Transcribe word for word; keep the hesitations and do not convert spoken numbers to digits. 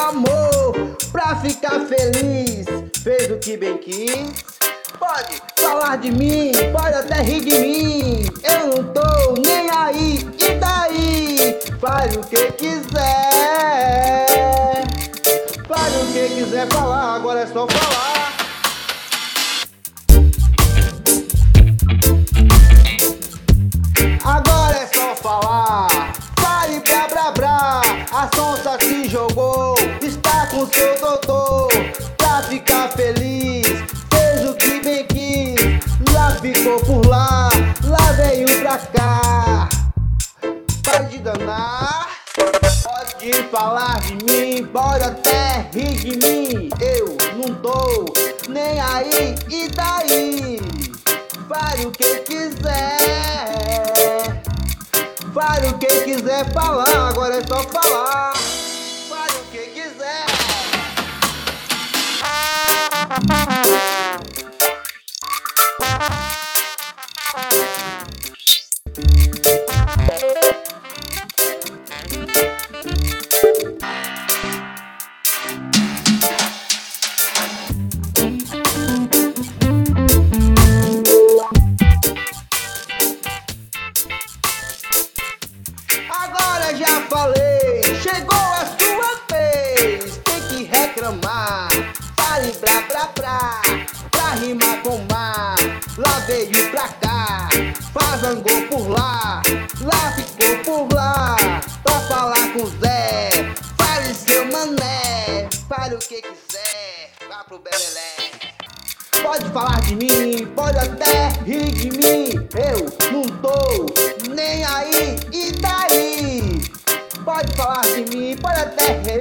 amor pra ficar feliz. Fez o que bem quis. Pode falar de mim, pode até rir de mim. Eu não tô nem aí, e daí? Faz o que quiser. Faz o que quiser falar, agora é só falar. Agora é só falar. Fale blá blá blá. A sonsa se jogou, está com seu doutor pra ficar feliz. Fez o que bem quis, lá ficou por lá, lá veio pra cá. Para de danar. Pode falar de mim, pode até rir de mim. Eu não tô nem aí, e daí? Fale o que quiser. Fale o que quiser falar, agora é só falar. Fale o que quiser. Agora já falei, chegou a sua vez. Tem que reclamar. Fale blá blá blá, pra rimar com mar. Lá veio pra cá, fazangou por lá, lá ficou por lá, pra falar com Zé. Fale seu mané, fale o que quiser, vá pro Belelé. Pode falar de mim, pode até rir de mim. Eu não tô nem aí, e daí? Pode falar de mim, pode até rir